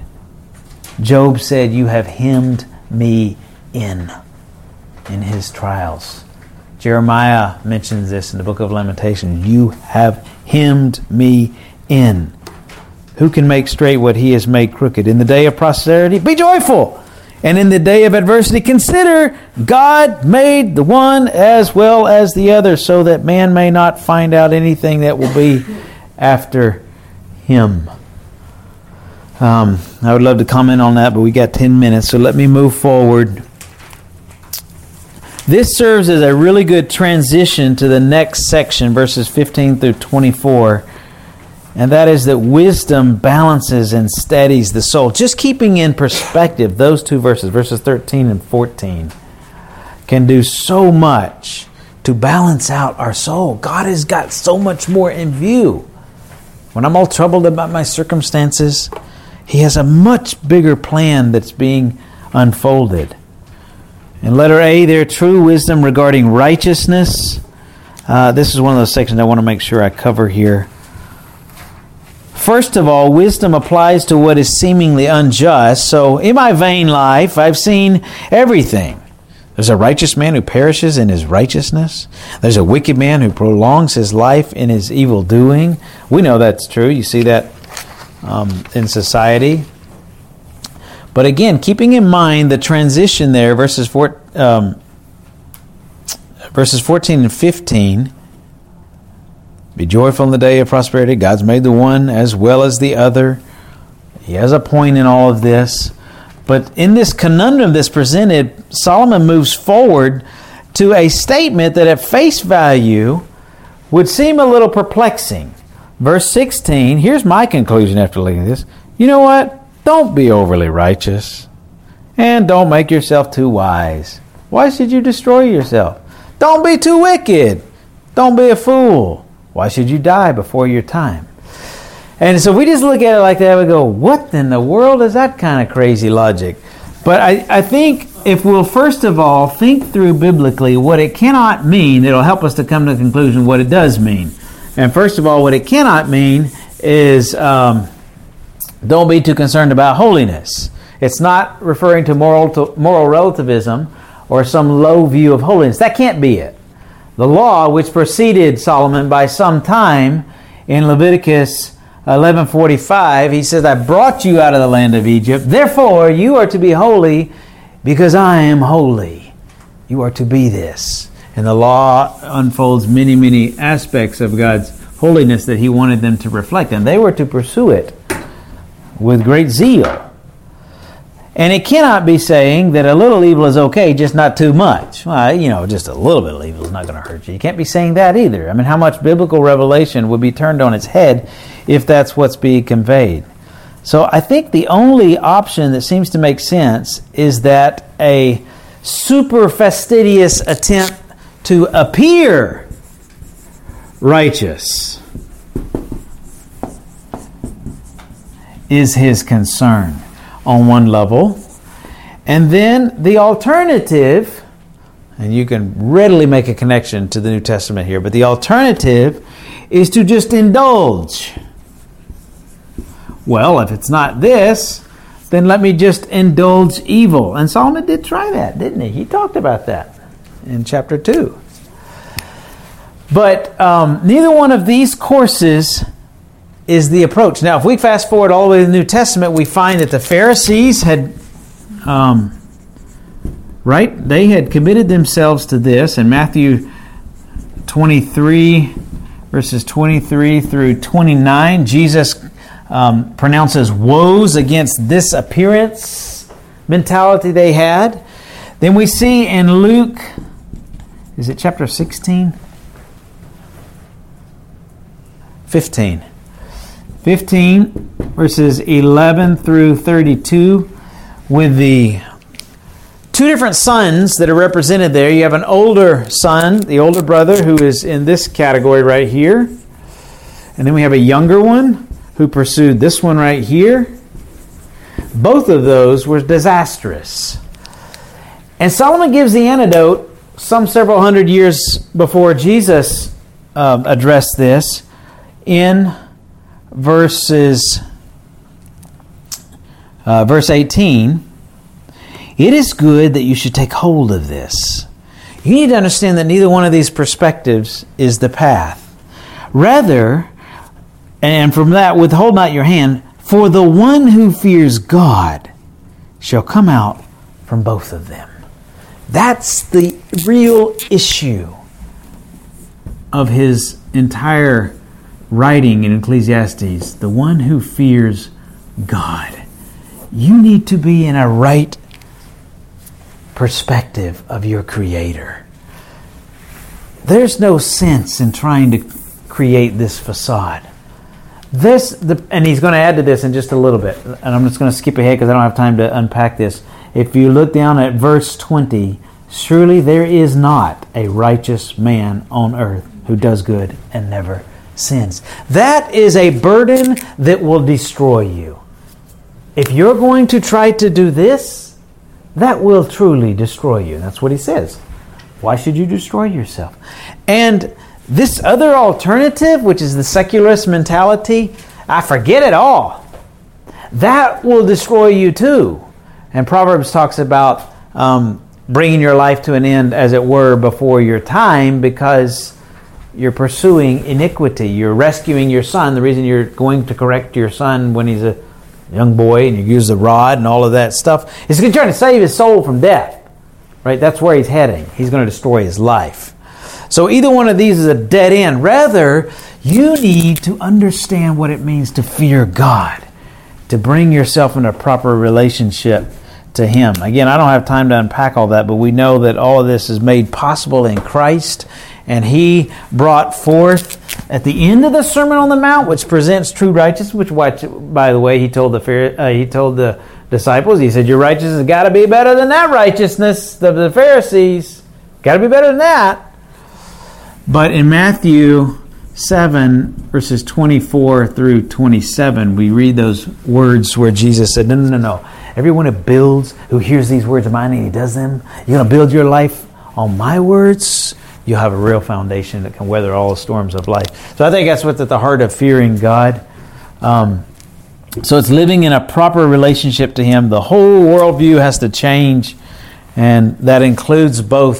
Job said, you have hemmed me in, in his trials. Jeremiah mentions this in the book of Lamentations. You have hemmed me in. Who can make straight what He has made crooked? In the day of prosperity, be joyful. And in the day of adversity, consider God made the one as well as the other, so that man may not find out anything that will be after him. Um, I would love to comment on that, but we got ten minutes, so let me move forward. This serves as a really good transition to the next section, verses fifteen through twenty-four, and that is that wisdom balances and steadies the soul. Just keeping in perspective those two verses, verses thirteen and fourteen, can do so much to balance out our soul. God has got so much more in view. When I'm all troubled about my circumstances, He has a much bigger plan that's being unfolded. In letter A, there, true wisdom regarding righteousness. Uh, this is one of those sections I want to make sure I cover here. First of all, wisdom applies to what is seemingly unjust. So in my vain life, I've seen everything. There's a righteous man who perishes in his righteousness. There's a wicked man who prolongs his life in his evil doing. We know that's true. You see that um, in society. But again, keeping in mind the transition there, verses four, um, verses fourteen and fifteen. Be joyful in the day of prosperity. God's made the one as well as the other. He has a point in all of this. But in this conundrum that's presented, Solomon moves forward to a statement that at face value would seem a little perplexing. Verse sixteen, here's my conclusion after looking at this. You know what? Don't be overly righteous. And don't make yourself too wise. Why should you destroy yourself? Don't be too wicked. Don't be a fool. Why should you die before your time? And so we just look at it like that, we go, what in the world is that kind of crazy logic? But I, I think if we'll first of all think through biblically what it cannot mean, it'll help us to come to the conclusion what it does mean. And first of all, what it cannot mean is um, don't be too concerned about holiness. It's not referring to moral to moral relativism or some low view of holiness. That can't be it. the law which preceded Solomon by some time in Leviticus eleven forty-five, he says, I brought you out of the land of Egypt. Therefore, you are to be holy because I am holy. You are to be this. And the law unfolds many, many aspects of God's holiness that he wanted them to reflect. And they were to pursue it with great zeal. And it cannot be saying that a little evil is okay, just not too much. Well, you know, just a little bit of evil is not going to hurt you. You can't be saying that either. I mean, how much biblical revelation would be turned on its head if that's what's being conveyed? So I think the only option that seems to make sense is that a super fastidious attempt to appear righteous is his concern on one level. And then the alternative, and you can readily make a connection to the New Testament here, but the alternative is to just indulge. Well, if it's not this, then let me just indulge evil. And Solomon did try that, didn't he? He talked about that in chapter two. But um, neither one of these courses is the approach. Now, if we fast forward all the way to the New Testament, we find that the Pharisees had, um, right, they had committed themselves to this. In Matthew twenty-three, verses twenty-three through twenty-nine, Jesus um, pronounces woes against this appearance mentality they had. Then we see in Luke, is it chapter sixteen? fifteen. fifteen, verses eleven through thirty-two, with the two different sons that are represented there. You have an older son, the older brother, who is in this category right here. And then we have a younger one who pursued this one right here. Both of those were disastrous. And Solomon gives the antidote some several hundred years before Jesus um, addressed this in verses uh, verse eighteen. It is good that you should take hold of this. You need to understand that neither one of these perspectives is the path. Rather, and from that withhold not your hand, for the one who fears God shall come out from both of them. That's the real issue of his entire writing in Ecclesiastes. The one who fears God. You need to be in a right perspective of your Creator. There's no sense in trying to create this facade. This, the, and he's going to add to this in just a little bit, and I'm just going to skip ahead because I don't have time to unpack this. If you look down at verse twenty, surely there is not a righteous man on earth who does good and never sins. That is a burden that will destroy you. If you're going to try to do this, that will truly destroy you. That's what he says. Why should you destroy yourself? And this other alternative, which is the secularist mentality, I forget it all. That will destroy you too. And Proverbs talks about um, bringing your life to an end, as it were, before your time, because you're pursuing iniquity. You're rescuing your son. The reason you're going to correct your son when he's a young boy and you use the rod and all of that stuff is because you're trying to save his soul from death. Right? That's where he's heading. He's going to destroy his life. So either one of these is a dead end. Rather, you need to understand what it means to fear God, to bring yourself in a proper relationship to Him. Again, I don't have time to unpack all that, but we know that all of this is made possible in Christ, and He brought forth at the end of the Sermon on the Mount, which presents true righteousness, which, by the way, He told the uh, He told the disciples, He said, your righteousness has got to be better than that righteousness of the Pharisees. Got to be better than that. But in Matthew seven, verses twenty-four through twenty-seven, we read those words where Jesus said, no, no, no, no. Everyone who builds, who hears these words of mine and he does them, you're going to build your life on my words, you'll have a real foundation that can weather all the storms of life. So I think that's what's at the heart of fearing God. Um, so it's living in a proper relationship to Him. The whole worldview has to change, and that includes both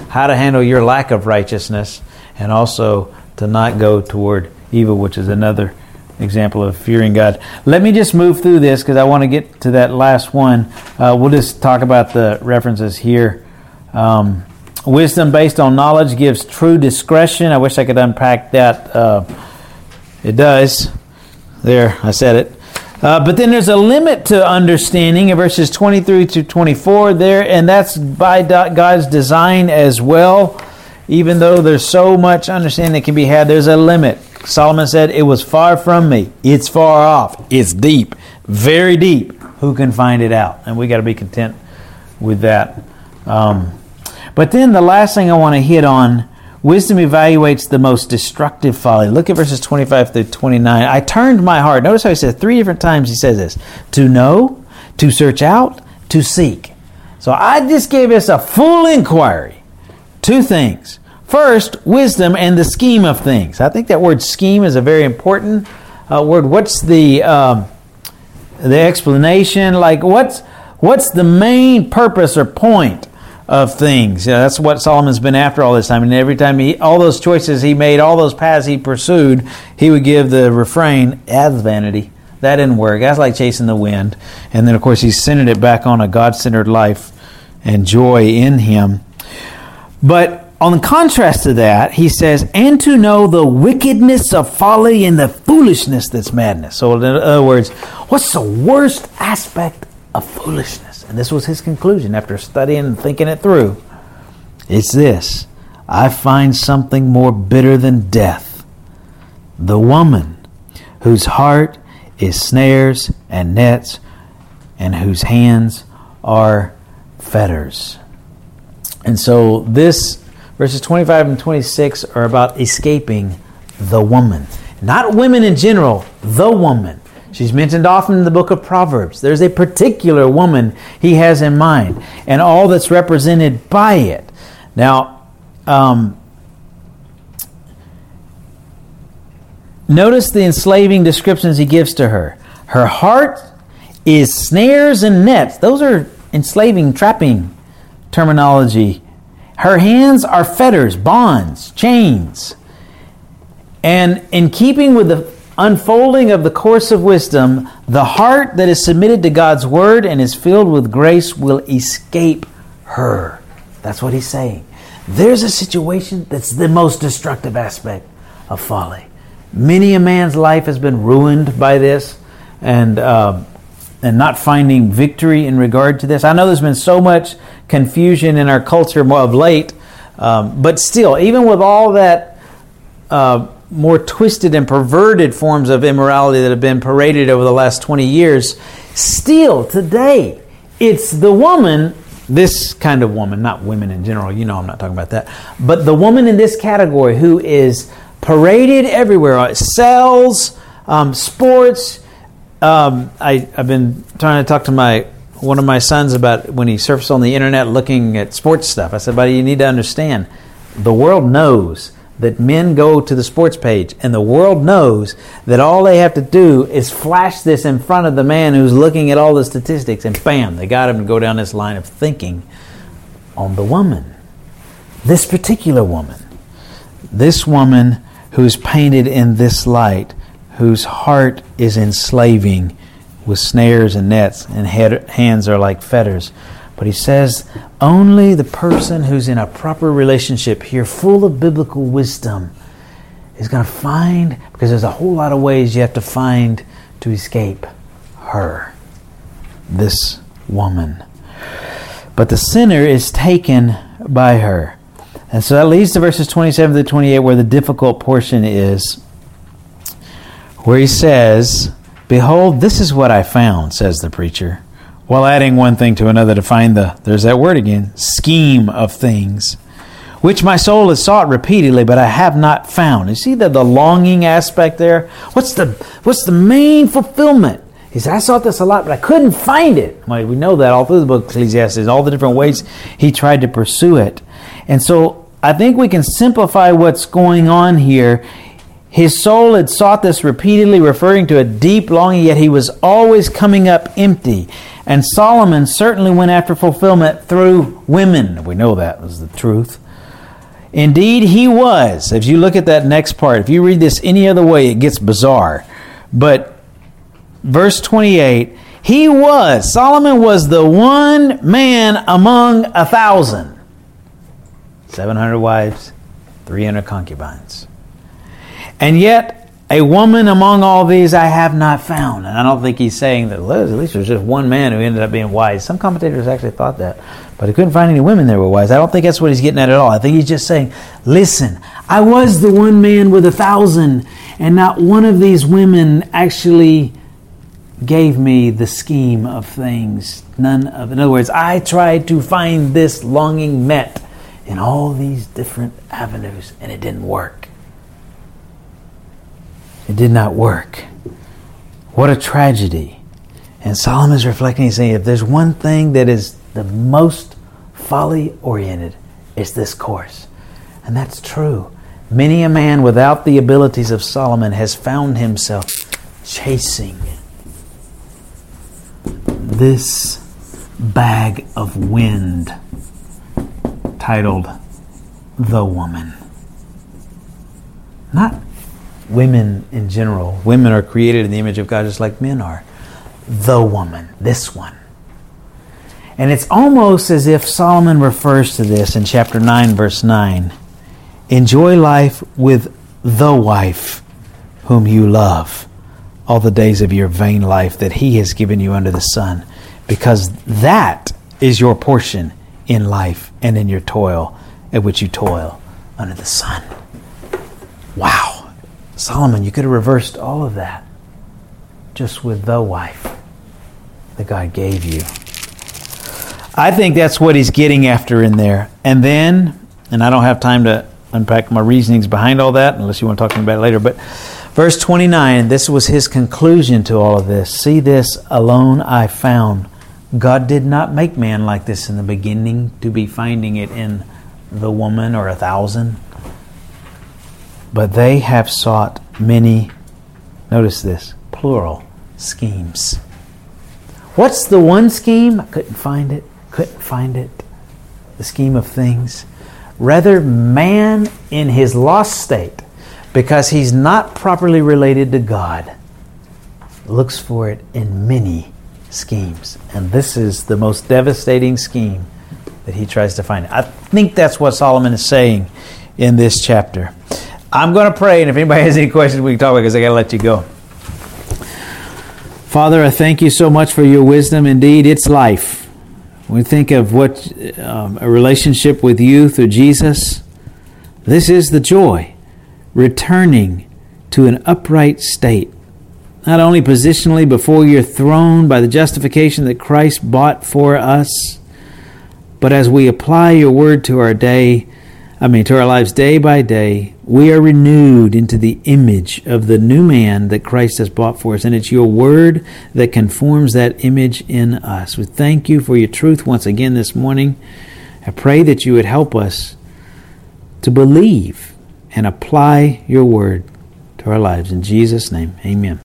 how to handle your lack of righteousness, and also to not go toward evil, which is another example of fearing God. Let me just move through this because I want to get to that last one. Uh, we'll just talk about the references here. Um, wisdom based on knowledge gives true discretion. I wish I could unpack that. Uh, it does. There, I said it. Uh, but then there's a limit to understanding in verses twenty-three to twenty-four there, and that's by God's design as well. Even though there's so much understanding that can be had, there's a limit. Solomon said, it was far from me. It's far off. It's deep. Very deep. Who can find it out? And we got to be content with that. Um, but then the last thing I want to hit on, wisdom evaluates the most destructive folly. Look at verses twenty-five through twenty-nine. I turned my heart. Notice how he said three different times he says this. To know, to search out, to seek. So I just gave us a full inquiry. Two things. First, wisdom and the scheme of things. I think that word scheme is a very important uh, word. What's the um, the explanation? Like what's what's the main purpose or point of things? You know, that's what Solomon's been after all this time. And every time he, all those choices he made, all those paths he pursued, he would give the refrain, "That's vanity. That didn't work. That's like chasing the wind." And then, of course, he centered it back on a God-centered life and joy in Him. But on the contrast to that, he says, and to know the wickedness of folly and the foolishness that's madness. So in other words, what's the worst aspect of foolishness? And this was his conclusion after studying and thinking it through. It's this. I find something more bitter than death. The woman whose heart is snares and nets and whose hands are fetters. And so this verses twenty-five and twenty-six are about escaping the woman. Not women in general, the woman. She's mentioned often in the book of Proverbs. There's a particular woman he has in mind, and all that's represented by it. Now, um, notice the enslaving descriptions he gives to her. Her heart is snares and nets. Those are enslaving, trapping terminology. Her hands are fetters, bonds, chains. And in keeping with the unfolding of the course of wisdom, the heart that is submitted to God's word and is filled with grace will escape her. That's what he's saying. There's a situation that's the most destructive aspect of folly. Many a man's life has been ruined by this and uh, and not finding victory in regard to this. I know there's been so much confusion in our culture of late, um, but still, even with all that uh, more twisted and perverted forms of immorality that have been paraded over the last twenty years, still today, it's the woman, this kind of woman, not women in general, you know I'm not talking about that, but the woman in this category who is paraded everywhere, sells, um, sports. Um, I, I've been trying to talk to my one of my sons about when he surfs on the internet looking at sports stuff. I said, buddy, you need to understand, the world knows that men go to the sports page, and the world knows that all they have to do is flash this in front of the man who's looking at all the statistics, and bam, they got him to go down this line of thinking on the woman. This particular woman. This woman who's painted in this light, whose heart is enslaving with snares and nets, and head, hands are like fetters. But he says, only the person who's in a proper relationship here, full of biblical wisdom, is going to find, because there's a whole lot of ways you have to find to escape her, this woman. But the sinner is taken by her. And so that leads to verses twenty-seven to twenty-eight, where the difficult portion is, where he says, behold, this is what I found, says the preacher, while adding one thing to another to find the, there's that word again, scheme of things, which my soul has sought repeatedly, but I have not found. You see the, the longing aspect there? What's the what's the main fulfillment? He said, I sought this a lot, but I couldn't find it. Well, we know that all through the book of Ecclesiastes, all the different ways he tried to pursue it. And so I think we can simplify what's going on here. His soul had sought this repeatedly, referring to a deep longing, yet he was always coming up empty. And Solomon certainly went after fulfillment through women. We know that was the truth. Indeed, he was. If you look at that next part, if you read this any other way, it gets bizarre. But verse twenty-eight, he was, Solomon was the one man among a thousand. seven hundred wives, three hundred concubines. And yet, a woman among all these I have not found. And I don't think he's saying that, well, at least there's just one man who ended up being wise. Some commentators actually thought that. But he couldn't find any women that were wise. I don't think that's what he's getting at at all. I think he's just saying, listen, I was the one man with a thousand, and not one of these women actually gave me the scheme of things. None of, in other words, I tried to find this longing met in all these different avenues, and it didn't work. It did not work. What a tragedy. And Solomon's reflecting, he's saying, if there's one thing that is the most folly-oriented, it's this course. And that's true. Many a man without the abilities of Solomon has found himself chasing this bag of wind titled The Woman. Not women in general. Women are created in the image of God just like men are. The woman, this one. And it's almost as if Solomon refers to this in chapter nine, verse nine. Enjoy life with the wife whom you love all the days of your vain life that he has given you under the sun, because that is your portion in life and in your toil at which you toil under the sun. Wow. Solomon, you could have reversed all of that just with the wife that God gave you. I think that's what he's getting after in there. And then, and I don't have time to unpack my reasonings behind all that, unless you want to talk to me about it later, but verse twenty-nine, this was his conclusion to all of this. See this alone I found. God did not make man like this in the beginning to be finding it in the woman or a thousand. But they have sought many, notice this, plural, schemes. What's the one scheme? I couldn't find it. Couldn't find it. The scheme of things. Rather, man in his lost state, because he's not properly related to God, looks for it in many schemes. And this is the most devastating scheme that he tries to find. I think that's what Solomon is saying in this chapter. I'm going to pray, and if anybody has any questions, we can talk about it, because I got to let you go. Father, I thank you so much for your wisdom. Indeed, it's life. When we think of what um, a relationship with you through Jesus, this is the joy. Returning to an upright state. Not only positionally before your throne by the justification that Christ bought for us, but as we apply your word to our day, I mean to our lives day by day, we are renewed into the image of the new man that Christ has bought for us. And it's your word that conforms that image in us. We thank you for your truth once again this morning. I pray that you would help us to believe and apply your word to our lives. In Jesus' name, amen.